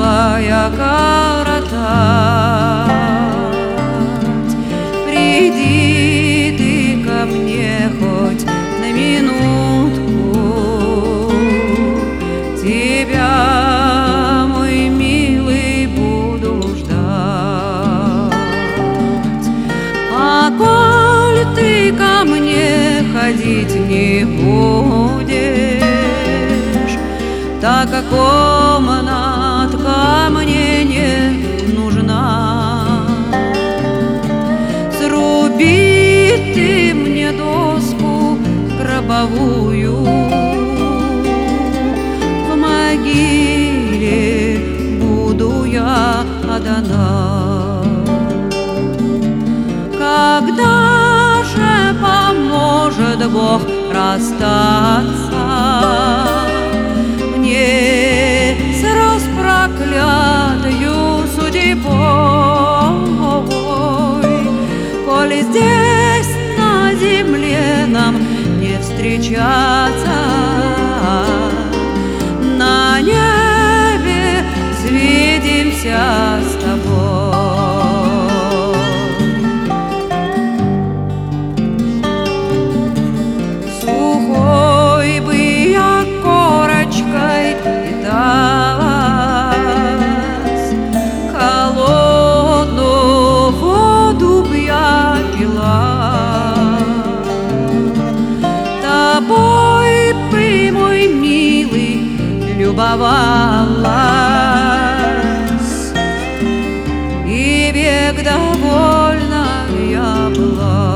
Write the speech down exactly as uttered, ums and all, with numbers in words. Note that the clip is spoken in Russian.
милая коротать. Приди ты ко мне хоть на минутку, тебя, мой милый, буду ждать. А коль ты ко мне ходить не будешь, так как комнатка мне не нужна, сруби ты мне доску гробовую, в могиле буду я одна. Когда же поможет Бог расстаться мне с распроклятою судьбой, коли здесь на земле нам не встречаться, на небе свидимся с тобой. Сухой бы я корочкой питалась, холодную воду б я пила, тобой бы, мой милый, любовалась, и век довольна я была.